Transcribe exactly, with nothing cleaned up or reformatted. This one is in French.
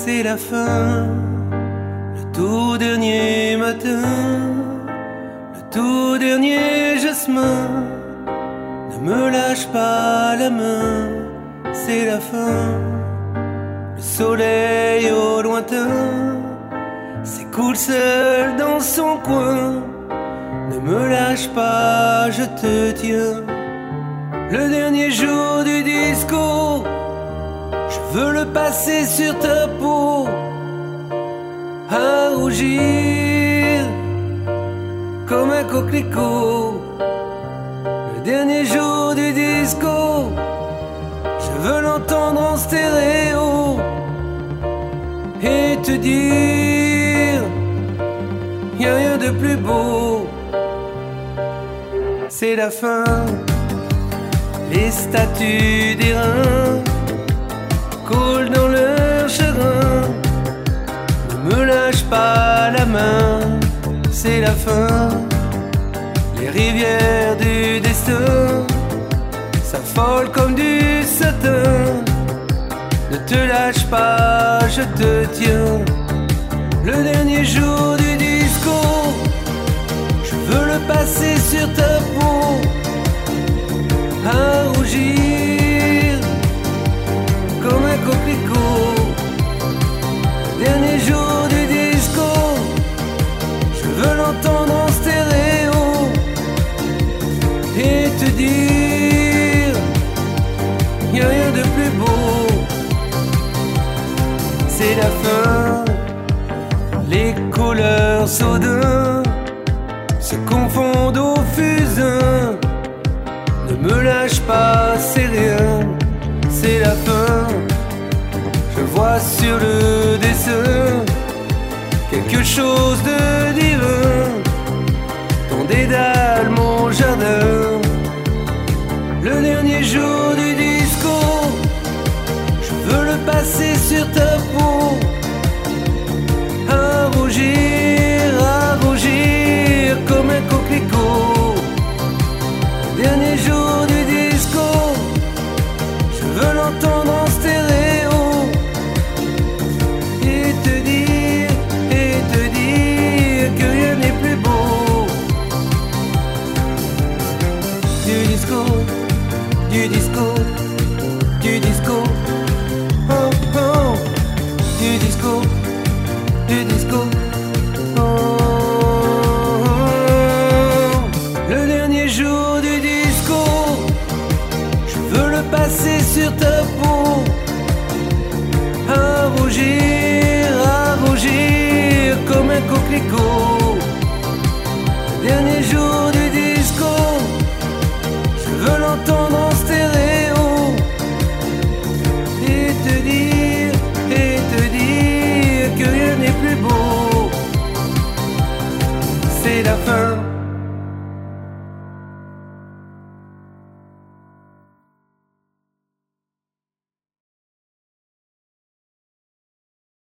c'est la fin, le tout dernier matin, le tout dernier jasmin. Ne me lâche pas la main, c'est la fin. Le soleil au lointain s'écoule seul dans son coin. Ne me lâche pas, je te tiens. Le dernier jour du disco, je veux le passer sur ta peau, à rougir comme un coquelicot. Le dernier jour du disco, je veux l'entendre en stéréo et te dire, y'a rien de plus beau. C'est la fin, les statues des reins coulent dans leur chagrin. Ne me lâche pas la main, c'est la fin. Les rivières du destin s'affolent comme du satin. Ne te lâche pas, je te tiens. Le dernier jour du disco, je veux le passer sur ta peau, à rougir comme un coquelicot. Le dernier jour du disco, je veux l'entendre en stéréo et te dire, y'a rien de plus beau. C'est la fin, les couleurs soudain se confondent au fusain. Ne me lâche pas, c'est rien, c'est la fin. Je vois sur le dessin quelque chose de divin. Ton dédale, mon jardin. Le dernier jour du disco, je veux le passer sur ta peau, à rougir, à rougir comme un coquelicot. Le dernier jour du disco, je veux l'entendre en stéréo et te dire, et te dire que rien n'est plus beau. Du disco, du disco, du disco, oh oh, du disco, du disco, oh, oh. Le dernier jour du disco, je veux le passer sur ta peau, à rougir, à rougir comme un coquelicot. Le dernier jour